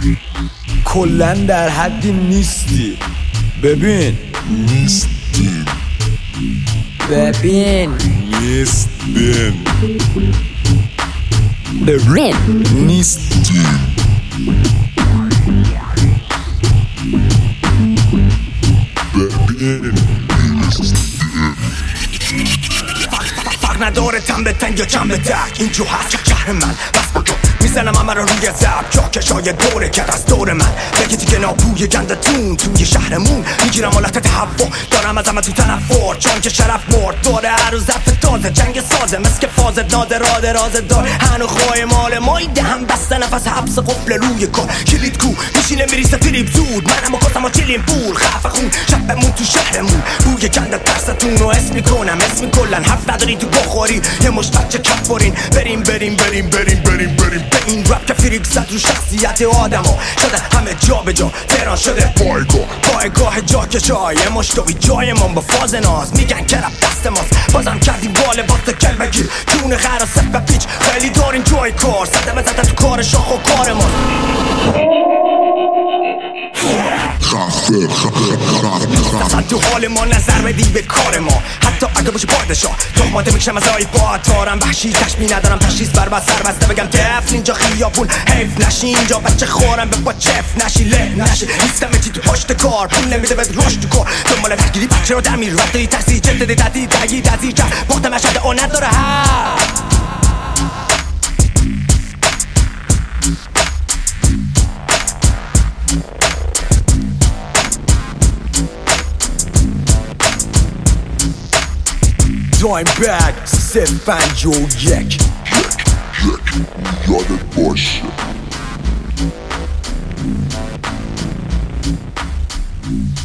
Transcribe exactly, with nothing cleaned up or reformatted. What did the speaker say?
کلن در حدی نیستی. ببین نیستیم ببین نیستیم ببین نیستیم ببین فرق نداره تن به تن یا جمع به تک اینجا هست شهر من بس با تو میزنم همه رو روی زب کاکشای دوره کرد از دور من بگی دیگه نابوی گندتون توی شهرمون میگیرم حالت تهوع دارم از همه تو تنفر چون که شرف مرد داره هر روز ظرف تازه جنگ سازه مثل که فازت نادراده راز دار هنو خواه مال مایی دهم بسته نفس حبس قفل روی کار کلید کو میشینه میریسه تریب زود منم و کاسم و چلیم پول خفه خون شبمون تو شهرمون بوی گندت ترستون رو اسم میکنم اسم کلن حرف نداری تو بخوری یه مش بچه کف برین بریم بریم بریم بریم بریم بریم به این رپ که فریک زد رو شخصیت آدم ها شده همه جا به جا تهران شده پایگاه پایگاه جا کشای یه مشتوی جای من با فاز ناز میگن که رپ دست ماست بازم کردیم بال باست کل بگیر جون خر و سفت پیچ خیلی دارین جای کار صدمه زدن تو کار شاخ و کار ما اصلا تو حال ما نظر بدی به کار ما حتی اگه باشه پادشاه تهماته میکشم از آی با تارم وحشی تشبیه ندارم تشخیص بر بسر بسته بگم تفل اینجا خیابون حیف نشی اینجا بچه خورم به با چف نشی له نشی نیستم چی تو پشت کار پول نمیده بهت رشد تو کار دنبال تشکیلی بچه رو در میری وقتی ترسی جددی تدید تگید از ایجا وقت مشهد آن نداره ها دایم بگ سه پنج و یک یک یک یادت باشه